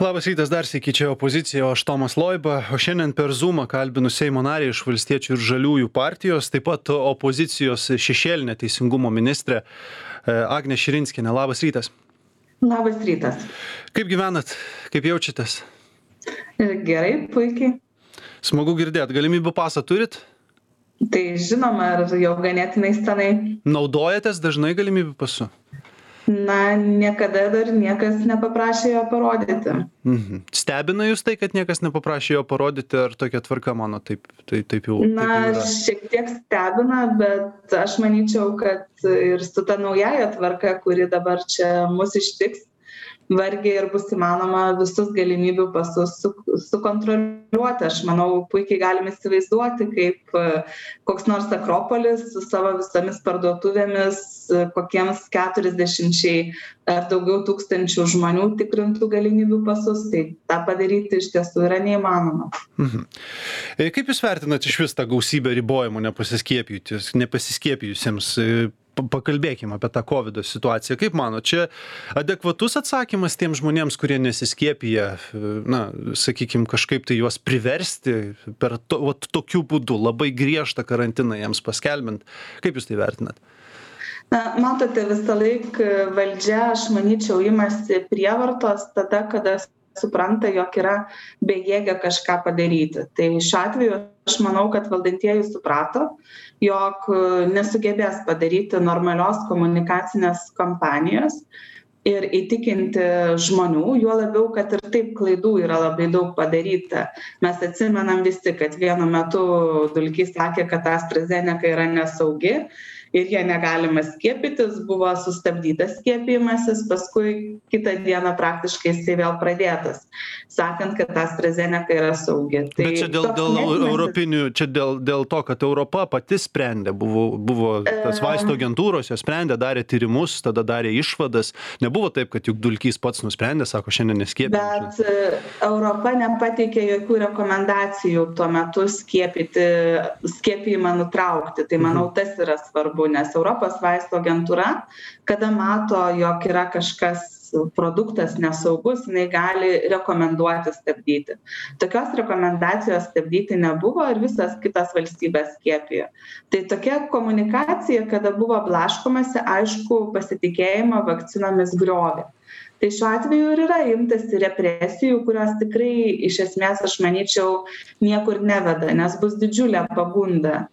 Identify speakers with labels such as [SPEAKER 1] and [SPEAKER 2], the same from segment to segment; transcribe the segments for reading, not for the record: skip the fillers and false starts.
[SPEAKER 1] Labas rytas, dar sykį čia opozicija, o aš Tomas Loiba, o šiandien per Zoomą kalbinu Seimo narį iš Valstiečių ir Žaliųjų partijos, taip pat opozicijos šešėlinė teisingumo ministrė Agnė Širinskienė. Labas rytas.
[SPEAKER 2] Labas rytas.
[SPEAKER 1] Kaip gyvenat? Kaip jaučiatės?
[SPEAKER 2] Gerai, puikiai.
[SPEAKER 1] Smagu girdėt. Galimybių pasą turit?
[SPEAKER 2] Tai žinoma, ir jau ganėtinai senai.
[SPEAKER 1] Naudojatės dažnai galimybių pasu?
[SPEAKER 2] Na, niekada dar niekas nepaprašė jo parodyti.
[SPEAKER 1] Stebina jūs tai, kad niekas nepaprašė jo parodyti, ar tokia tvarka mano taip jau?
[SPEAKER 2] Na,
[SPEAKER 1] taip jau
[SPEAKER 2] šiek tiek stebina, bet aš manyčiau, kad ir su ta naujaja tvarka, kuri dabar čia mus ištiks, vargiai ir bus įmanoma visus galimybių pasus sukontroliuoti. Aš manau, puikiai galime įsivaizduoti, kaip koks nors Akropolis su savo visomis parduotuvėmis kokiems 40 ar daugiau tūkstančių žmonių tikrintų galimybių pasus. Tai tą padaryti iš tiesų yra neįmanoma.
[SPEAKER 1] Kaip jūs vertinat iš vis tą gausybę ribojimų nepasiskiepijusiems? Pakalbėkime apie tą COVID situaciją. Kaip mano, čia adekvatus atsakymas tiems žmonėms, kurie nesiskiepija, sakykime, kažkaip tai juos priversti per tokiu būdu, labai griežtą karantiną jiems paskelbint. Kaip jūs tai vertinat?
[SPEAKER 2] Na, matote, visą laiką valdžia, aš manyčiau, imasi prievartos tada, kada supranta, jog yra bejėgė kažką padaryti. Tai šiuo atveju aš manau, kad valdantieji suprato, jog nesugebės padaryti normalios komunikacinės kampanijos ir įtikinti žmonių, juo labiau, kad ir taip klaidų yra labai daug padaryta. Mes atsimenam visi, kad vienu metu Dulkys sakė, kad AstraZeneca yra nesaugi ir jie negalima skiepytis, buvo sustabdytas skiepijimasis, paskui kitą dieną praktiškai jisai vėl pradėtas, sakant, kad AstraZeneca yra saugi.
[SPEAKER 1] Tai bet čia dėl europinių, čia dėl to, kad Europa pati sprendė, buvo tas vaistų agentūros, jos sprendė, darė tyrimus, tada darė išvadas. Nebuvo taip, kad juk Dulkys pats nusprendė, sako, šiandien neskiepyti.
[SPEAKER 2] Bet Europa nepateikė jokių rekomendacijų tuo metu skiepijimą nutraukti. Tai manau, tas yra svarbu. Nes Europos vaistų agentūra, kada mato, jog yra kažkas produktas nesaugus, jinai gali rekomenduoti stabdyti. Tokios rekomendacijos stabdyti nebuvo ir visas kitas valstybės skiepijo. Tai tokia komunikacija, kada buvo blaškomasi, aišku, pasitikėjimą vakcinomis griovė. Tai šiuo atveju ir yra imtasi represijų, kurios tikrai iš esmės, aš manyčiau, niekur neveda, nes bus didžiulė pagunda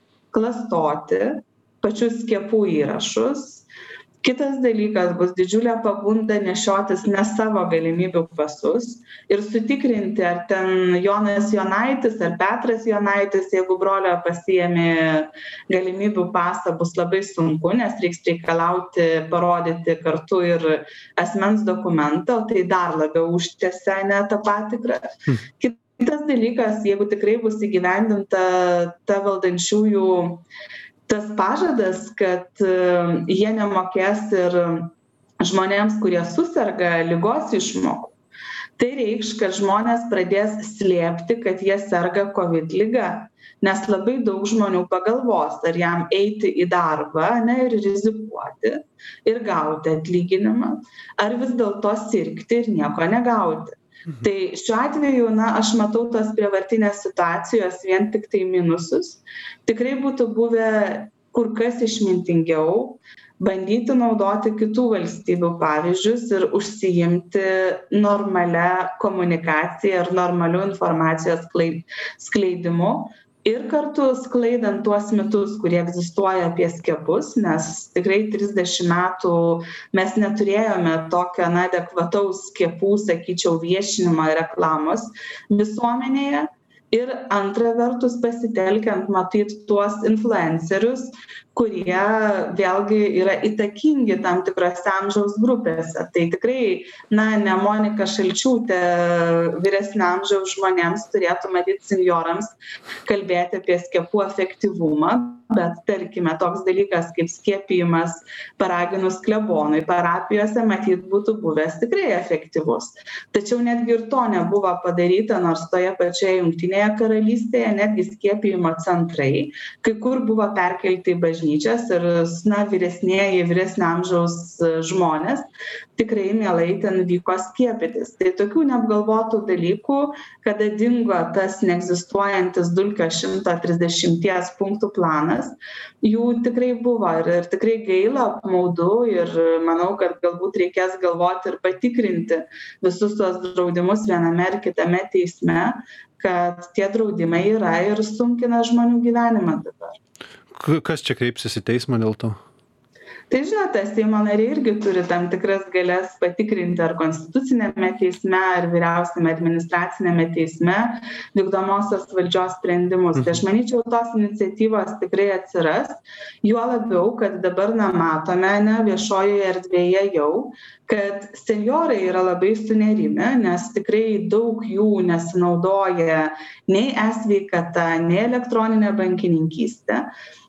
[SPEAKER 2] klastoti pačius skiepų įrašus. Kitas dalykas, bus didžiulė pagunda nešiotis ne savo galimybių pasus ir sutikrinti, ar ten Jonas Jonaitis ar Petras Jonaitis, jeigu brolio pasiėmė galimybių pasą, bus labai sunku, nes reiks reikalauti, parodyti kartu ir asmens dokumentą, o tai dar labiau užtęsia ne tą patikrą. Kitas dalykas, jeigu tikrai bus įgyvendinta ta valdančiųjų tas pažadas, kad jie nemokės ir žmonėms, kurie suserga, ligos išmokų. Tai reikš, kad žmonės pradės slėpti, kad jie serga COVID liga, nes labai daug žmonių pagalvos, ar jam eiti į darbą ir rizikuoti ir gauti atlyginimą, ar vis dėlto sirgti ir nieko negauti. Tai šiuo atveju, aš matau tos prievartinės situacijos vien tik tai minusus. Tikrai būtų buvę kur kas išmintingiau bandyti naudoti kitų valstybių pavyzdžius ir užsiimti normalią komunikaciją ir normalių informacijos skleidimu. Ir kartu sklaidant tuos mitus, kurie egzistuoja apie skiepus, nes tikrai 30 metų mes neturėjome tokio adekvataus skiepų, sakyčiau, viešinimo ir reklamos visuomenėje. Ir antra vertus pasitelkiant matyti tuos influencerius, kurie vėlgi yra įtakingi tam tikrose amžiaus grupėse. Tai tikrai, ne Monika Šalčiūtė vyresnio amžiaus žmonėms turėtų matyti senjorams kalbėti apie skiepų efektyvumą, bet tarkime toks dalykas kaip skiepijimas paraginus klebonui parapijose matyt būtų buvęs tikrai efektyvus. Tačiau netgi ir to nebuvo padaryta, nors toje pačioje Jungtinėje karalystėje netgi skiepijimo centrai, kai kur buvo perkelti į bažnyčią. bažnyčias ir, vyresnio amžiaus žmonės tikrai mielai ten vyko skiepytis. Tai tokių neapgalvotų dalykų, kada dingo tas neegzistuojantis Dulkio 130 punktų planas, jų tikrai buvo ir tikrai gaila, apmaudu ir manau, kad galbūt reikės galvoti ir patikrinti visus tuos draudimus viename ar kitame teisme, kad tie draudimai yra ir sunkina žmonių gyvenimą dabar.
[SPEAKER 1] Kas čia kreipsis į teismą dėl to?
[SPEAKER 2] Tai žinote, Seimo nariai irgi turi tam tikras galias patikrinti ar konstitucinėme teisme, ar vyriausiame administracinėme teisme vykdomosios valdžios sprendimus. Tai aš manyčiau, tos iniciatyvos tikrai atsiras, juo labiau, kad dabar matome viešojoje erdvėje jau, kad senjorai yra labai sunerimę, nes tikrai daug jų nesinaudoja nei e-sveikata, nei elektroninė bankininkystė.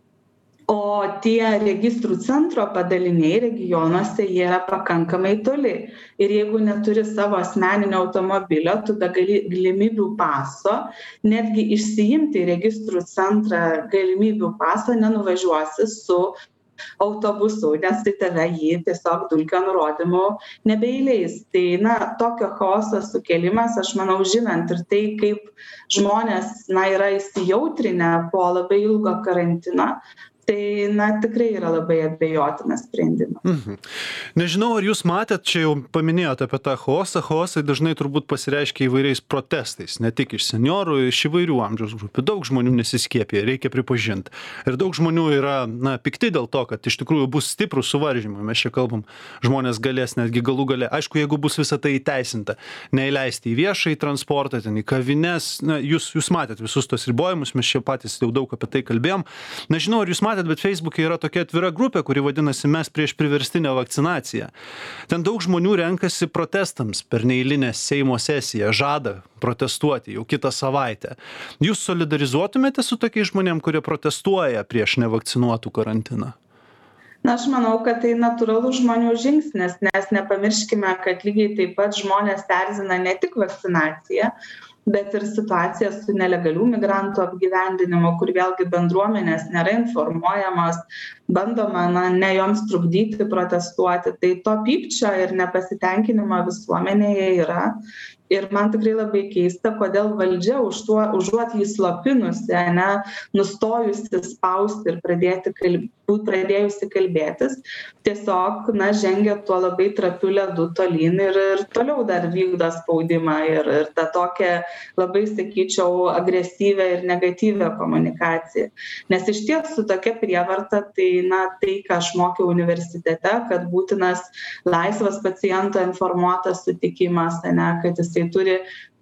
[SPEAKER 2] O tie registrų centro padaliniai regionuose jie yra pakankamai toli. Ir jeigu neturi savo asmeninio automobilio, tu be galimybių paso, netgi išsiimti registrų centrą galimybių paso nenuvažiuosi su autobusu, nes tai tave jį tiesiog Dulkio nurodymu nebeįleis. Tai tokio chaoso sukėlimas, aš manau, žinant ir tai, kaip žmonės yra įsijautrinę po labai ilgo karantino, tai tikrai yra labai abejotinas sprendimas.
[SPEAKER 1] Nežinau, ar jūs matėt, čia jau paminėjote apie tą chaosą. Chaosai dažnai turbūt pasireiškia įvairiais protestais, ne tik iš seniorų, iš įvairių amžiaus grupių. Daug žmonių nesiskiepija, reikia pripažinti. Ir daug žmonių yra pikti dėl to, kad iš tikrųjų bus stiprūs suvaržymai. Mes čia kalbam, žmonės galės netgi galų gale. Aišku, jeigu bus visą tai įteisinta, neįleisti į viešąjį transportą, ten į kavines. Jūs matėt visus tos ribojimus, mes čia patys jau daug apie tai kalbėjom. Nežinau, ar jūs matėt, bet Facebook'e yra tokia atvira grupė, kuri vadinasi Mes prieš priverstinę vakcinaciją. Ten daug žmonių renkasi protestams per neeilinę Seimo sesiją, žada protestuoti jau kitą savaitę. Jūs solidarizuotumėte su tokiais žmonėm, kurie protestuoja prieš nevakcinuotų karantiną?
[SPEAKER 2] Aš manau, kad tai natūralus žmonių žingsnis, nes nepamirškime, kad lygiai taip pat žmonės erzina ne tik vakcinacija, bet ir situacija su nelegalių migrantų apgyvendinimu, kur vėlgi bendruomenės nėra informuojamos, bandoma ne joms trukdyti protestuoti. Tai to pykčio ir nepasitenkinimo visuomenėje yra. Ir man tikrai labai keista, kodėl valdžia užuot jį slopinusi, nustojusi spausti ir pradėjusi kalbėtis, tiesiog žengia tuo labai trapiu ledu tolyn ir toliau dar vykdo spaudimą ir tą tokią labai, sakyčiau, agresyvę ir negatyvę komunikaciją. Nes iš ties su tokia prievarta, tai ką aš mokiau universitete, kad būtinas laisvas paciento informuotas sutikimas, kad jisai turi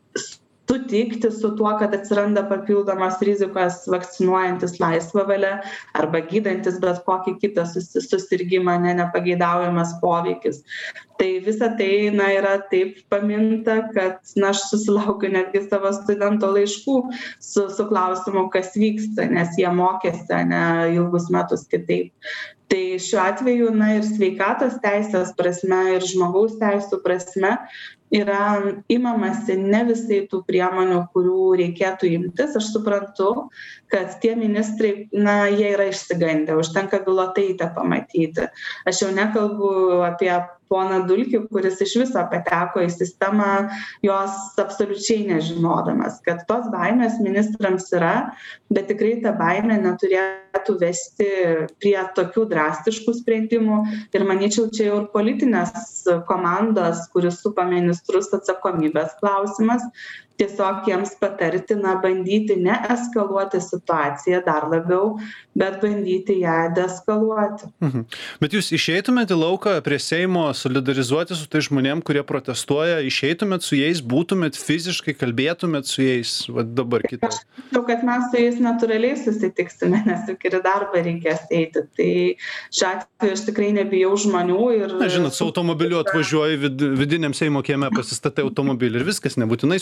[SPEAKER 2] sutikti su tuo, kad atsiranda papildomas rizikos vakcinuojantis laisvą valią arba gydantis bet kokį kitą susirgymą, nepageidaujamas poveikis. Tai visa tai yra taip paminta, kad aš susilaukiu netgi savo studento laiškų su klausimu, kas vyksta, nes jie mokėsi ilgus metus kitaip. Tai šiuo atveju ir sveikatos teisės prasme, ir žmogaus teisų prasme yra imamasi ne visai tų priemonių, kurių reikėtų imtis. Aš suprantu, kad tie ministrai, jie yra išsigandę, užtenka bilotaitę pamatyti. Aš jau nekalbu apie poną Dulkį, kuris iš viso pateko į sistemą, jos absoliučiai nežinodamas, kad tos baimės ministrams yra, bet tikrai ta baimė neturėtų vesti prie tokių drastiškų sprendimų. Ir manyčiau, čia jau ir politinės komandos, kuris supa ministrus, atsakomybės klausimas, tiesiog jiems patarti, bandyti neeskaluoti situaciją dar labiau, bet bandyti ją deeskaluoti.
[SPEAKER 1] Bet jūs išeitumėte į lauką prie Seimo solidarizuoti su tai žmonėm, kurie protestuoja, išeitumėt su jais, būtumėt fiziškai, kalbėtumėt su jais, dabar kitą?
[SPEAKER 2] Aš manau, kad mes su jais natūraliai susitiksime, nes juk ir į darbą reikės eiti. Tai šiuo atveju aš tikrai nebijau žmonių ir...
[SPEAKER 1] Žinot, su automobiliu atvažiuoji vidiniam Seimo kieme, pasistatai automobilį ir viskas, nebūtinai susitiks.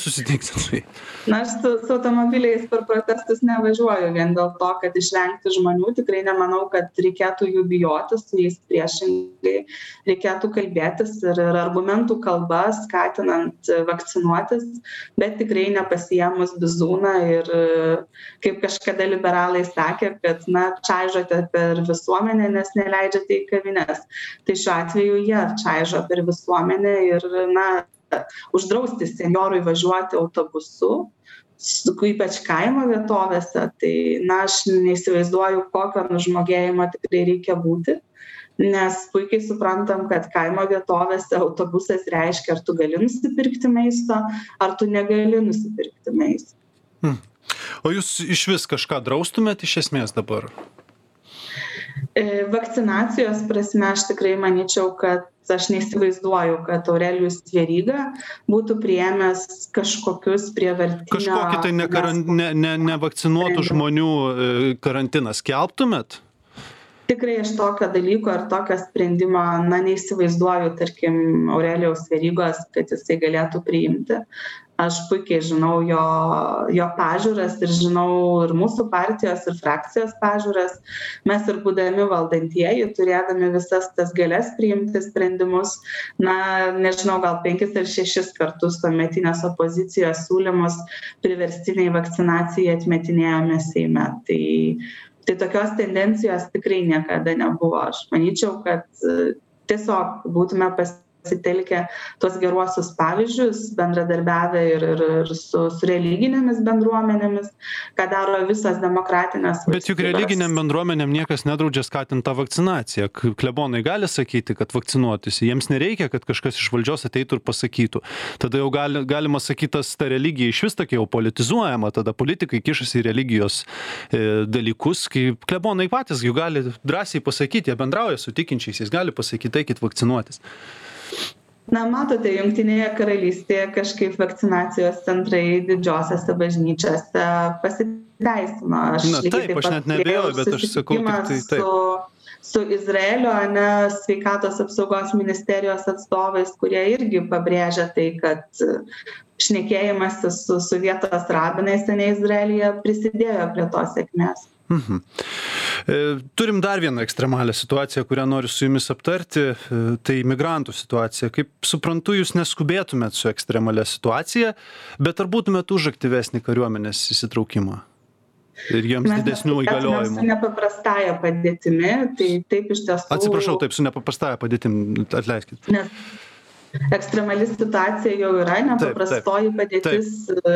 [SPEAKER 1] su jais?
[SPEAKER 2] Na, aš su automobiliais per protestus nevažiuoju vien dėl to, kad išvengti žmonių. Tikrai nemanau, kad reikėtų jų bijoti, su jais priešingai reikėtų kalbėtis ir argumentų kalba, skatinant vakcinuotis, bet tikrai nepasiemus bizūną ir kaip kažkada liberalai sakė, kad, na, čaižote per visuomenę, nes neleidžiate į kavines. Tai šiuo atveju jie čaižo per visuomenę ir, na, uždrausti senjorui važiuoti autobusu, ypač kaimo vietovėse, tai, na, aš neįsivaizduoju, kokio nužmogėjimo tikrai reikia būti, nes puikiai suprantam, kad kaimo vietovėse autobusas reiškia, ar tu gali nusipirkti maisto, ar tu negali nusipirkti maisto.
[SPEAKER 1] O jūs iš vis kažką draustumėt iš esmės dabar?
[SPEAKER 2] Vakcinacijos prasme aš tikrai manyčiau, kad aš neįsivaizduoju, kad Aurelijus Veryga būtų priėmęs kažkokius prievartinio...
[SPEAKER 1] Kažkokį tai nevakcinuotų žmonių karantiną skelbtumėt?
[SPEAKER 2] Tikrai aš tokio dalyko ir tokio sprendimo, na, neįsivaizduoju, tarkim, Aurelijaus Verygos, kad jisai galėtų priimti. Aš puikiai žinau jo pažiūras ir žinau ir mūsų partijos ir frakcijos pažiūras. Mes ir būdami valdantieji, turėdami visas tas galias priimti sprendimus, na, nežinau, gal 5 ar 6 kartus tuometinės opozicijos siūlymus priverstiniai vakcinacijai atmetinėjome Seime. Tai tokios tendencijos tikrai niekada nebuvo. Aš manyčiau, kad tiesiog būtume pasitelkę tuos geruosius pavyzdžius, bendradarbiavę ir su religinėmis bendruomenėmis, ką daro visas demokratinės valstybės.
[SPEAKER 1] Bet juk religiniam bendruomenėm niekas nedraudžia skatinti tą vakcinaciją. Klebonai gali sakyti, kad vakcinuotųsi. Jiems nereikia, kad kažkas iš valdžios ateitų ir pasakytų. Tada jau galima sakyti, ta religija iš vis tokia jau politizuojama, tada politikai kišasi į religijos dalykus, kai klebonai patys jau gali drąsiai pasakyti, jie bendrauja su tikinčiais, jis gali pasakyti, eikit vakcinuotis.
[SPEAKER 2] Na, matote, Jungtinėje karalystėje kažkaip vakcinacijos centrai didžiosiose bažnyčiose pasiteisino.
[SPEAKER 1] Na taip, aš net neabejoju, bet aš sakau tik tai taip.
[SPEAKER 2] Su Izraelio, sveikatos apsaugos ministerijos atstovais, kurie irgi pabrėžia tai, kad šnekėjimas su vietos rabinais Izraelyje prisidėjo prie tos sėkmės.
[SPEAKER 1] Turim dar vieną ekstremalią situaciją, kurią noriu su jumis aptarti, tai migrantų situacija. Kaip suprantu, jūs neskubėtumėt su ekstremalia situacija, bet ar būtumėt už aktyvesnį kariuomenės įsitraukimą ir jiems didesnių įgaliojimų?
[SPEAKER 2] Mes su nepaprastąja padėtimi, tai taip iš tiesų...
[SPEAKER 1] Atsiprašau, taip, su nepaprastąja padėtimi, atleiskit.
[SPEAKER 2] Nes ekstremali situacija jau yra, nepaprastoji padėtis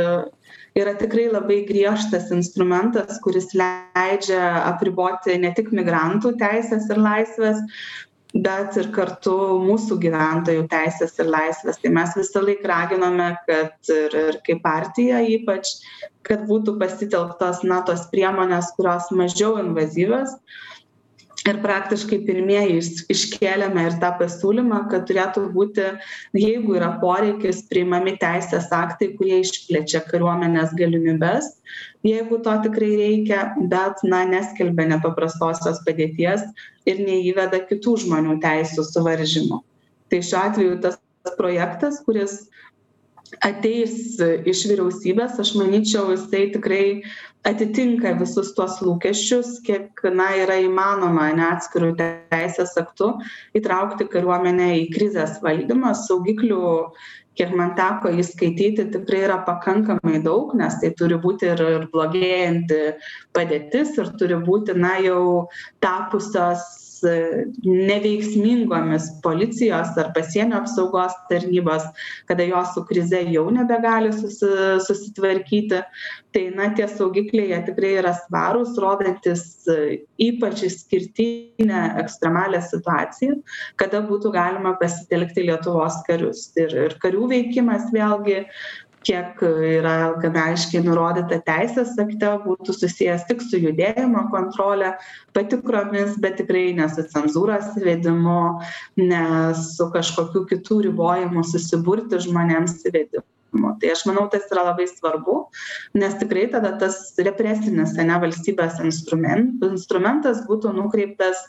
[SPEAKER 2] yra tikrai labai griežtas instrumentas, kuris leidžia apriboti ne tik migrantų teisės ir laisvės, bet ir kartu mūsų gyventojų teisės ir laisvės. Tai mes visą laiką raginome, kad ir kaip partija ypač, kad būtų pasitelktos tos priemonės, kurios mažiau invazyvios. Ir praktiškai pirmieji iškėlėme ir tą pasiūlymą, kad turėtų būti, jeigu yra poreikis, priimami teisės aktai, kurie išplečia kariuomenės galimybes, jeigu to tikrai reikia, bet neskelbia nepaprastosios padėties ir neįveda kitų žmonių teisų suvaržymų. Tai šiuo atveju tas projektas, kuris ateis iš vyriausybės, aš manyčiau, jisai tikrai atitinka visus tuos lūkesčius, kiek yra įmanoma atskirų teisės aktų įtraukti kariuomenę į krizės valdymą. Saugiklių, kiek man teko įskaityti, tikrai yra pakankamai daug, nes tai turi būti ir blogėjanti padėtis ir turi būti jau tapusios neveiksmingomis policijos ar pasienio apsaugos tarnybos, kada jos su krize jau nebegali susitvarkyti. Tai tie saugikliai jie tikrai yra svarūs, rodantis ypač išskirtinę ekstremalią situaciją, kada būtų galima pasitelkti Lietuvos karius. Ir karių veikimas vėlgi, kiek yra gana aiškiai nurodyta teisės akte, būtų susijęs tik su judėjimo kontrolė, patikromis, bet tikrai ne su cenzūros įvedimu, ne su kažkokiu kitų ribojimų susiburti žmonėms įvedimu. Tai aš manau, tas yra labai svarbu, nes tikrai tada tas represinis valstybės instrumentas būtų nukreiptas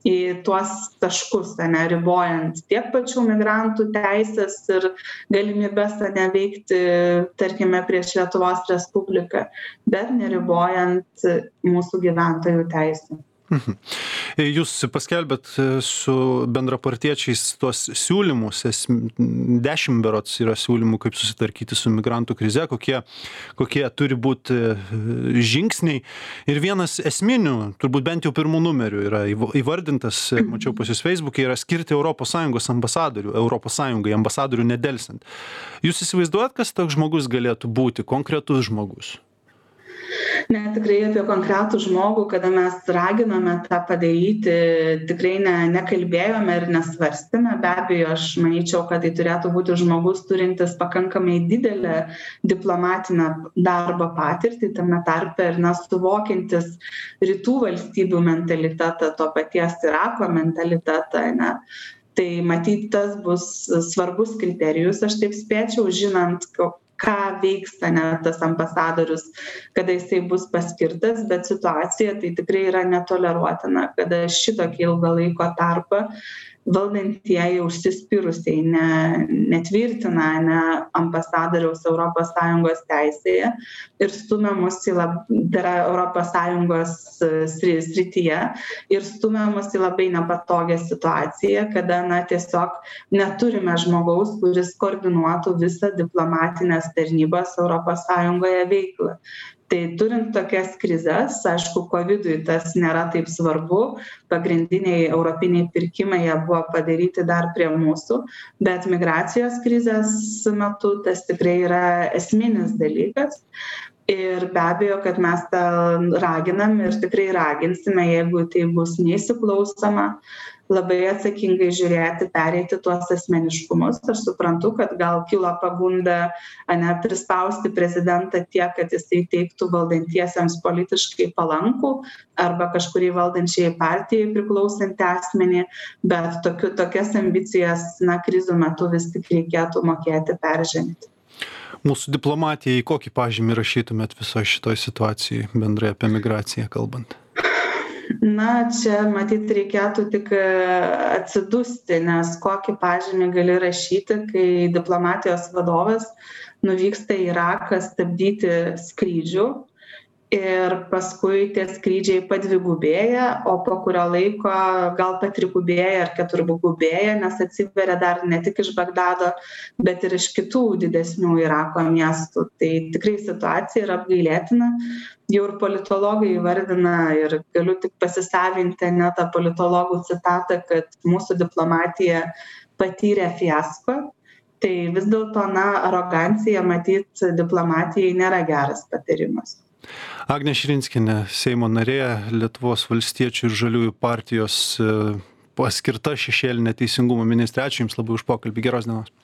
[SPEAKER 2] į tuos taškus, ane, ribojant tiek pačių migrantų teisės ir galimybės, ane, veikti, tarkime, prieš Lietuvos Respubliką, bet neribojant mūsų gyventojų teisų.
[SPEAKER 1] Jūs paskelbėt su bendrapartiečiais tuos siūlymus, 10 berods yra siūlymų, kaip susitvarkyti su migrantų krize, kokie turi būti žingsniai. Ir vienas esminių, turbūt bent jau pirmų numerių yra įvardintas, mačiau pas jūs Facebook'e, yra skirti ES ambasadorių, ambasadorių nedelsiant. Jūs įsivaizduojat, kas toks žmogus galėtų būti, konkretus žmogus?
[SPEAKER 2] Ne, tikrai apie konkretų žmogų, kada mes raginome tą padaryti, tikrai nekalbėjome ir nesvarstėme. Be abejo, aš manyčiau, kad tai turėtų būti žmogus turintis pakankamai didelę diplomatinę darbo patirtį, tame tarpe ir suvokiantis rytų valstybių mentalitetą, to paties Irako mentalitetą. Ne? Tai matyt, tas bus svarbus kriterijus, aš taip spėčiau, žinant, ką veiks tas ambasadorius, kada jisai bus paskirtas, bet situacija tai tikrai yra netoleruotina, kada šitokį ilgą laiko tarpą valdantieji užsispyrusiai netvirtina ambasadoriaus ES teisėje ir stumia mus į ES srityje ir stumia mus į labai nepatogią situaciją, kada tiesiog neturime žmogaus, kuris koordinuotų visą diplomatinės tarnybos ES veiklą. Tai turint tokias krizes, aišku, COVID-ui tas nėra taip svarbu, pagrindiniai europiniai pirkimai jie buvo padaryti dar prie mūsų, bet migracijos krizės metu tas tikrai yra esminis dalykas. Ir be abejo, kad mes tą raginam ir tikrai raginsime, jeigu tai bus neįsiklausoma, labai atsakingai žiūrėti, pereiti tuos asmeniškumus. Aš suprantu, kad gal kilo pagunda prispausti prezidentą tiek, kad jisai teiktų valdantiesiems politiškai palankų arba kažkurį valdančiai partijai priklausantį asmenį, bet tokias ambicijas krizių metu vis tik reikėtų mokėti peržengti.
[SPEAKER 1] Mūsų diplomatijai kokį pažymį rašytumėt visoje šitoje situacijoje, bendrai apie migraciją kalbant?
[SPEAKER 2] Čia matyt reikėtų tik atsidusti, nes kokį pažymį gali rašyti, kai diplomatijos vadovas nuvyksta į Iraką stabdyti skrydžių ir paskui tie skrydžiai padvigubėja, o po kurio laiko gal patrigubėja ar keturgubėja, nes atsiveria dar ne tik iš Bagdado, bet ir iš kitų didesnių Irako miestų. Tai tikrai situacija yra apgailėtina. Jau ir politologai įvardina ir galiu tik pasisavinti tą politologų citatą, kad mūsų diplomatija patyrė fiasko. Tai vis dėlto, arogancija matyt diplomatijai nėra geras patarimas.
[SPEAKER 1] Agnė Širinskienė, Seimo narė, Lietuvos valstiečių ir žaliųjų partijos paskirta šešėlinė teisingumo ministrė. Ačiū Jums labai už pokalbį. Geros dienos.